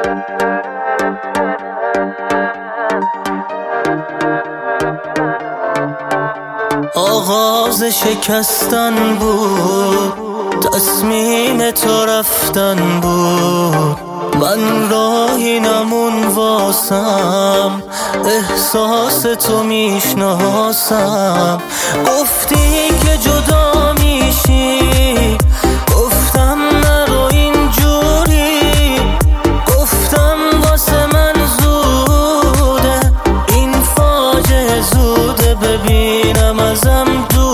آغاز شکستن بود، تصمیم تو رفتن بود. من راهی نمون واسم، احساس تو میشناسم. گفتی که جدا میشی، گفتم نرو اینجوری. گفتم واسه من زوده، این فاجعه زوده ببینم ازم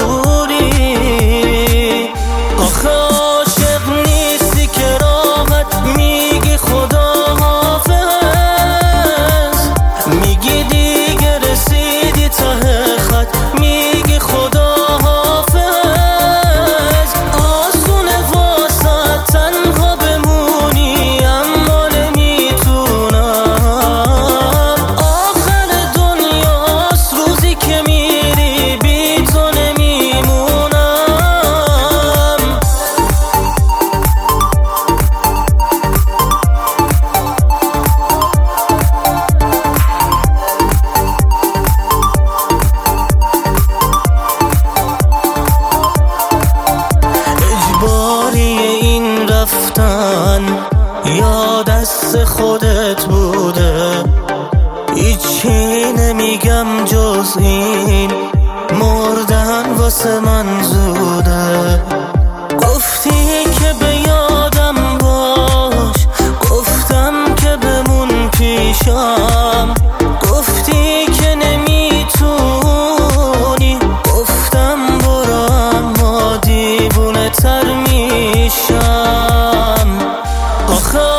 دوری. آخه عاشق نیستی که راحت میگی خدا حافظ، میگی دیگه رسیدی ته خط، میگی خدا حافظ. آسونه واسه تنها بمونی اما نمیتونم. آخر دنیاست روزی که میری بی تو نمیمونم. اجباری این رفتن یا دست خودت بوده؟ هیچی نمیگم جز این، مردن واسه من زوده. گفتی که به یادم باش، گفتم که بمون پیشم. گفتی که نمیتونی، گفتم برو اما دیوونه تر میشم. آخه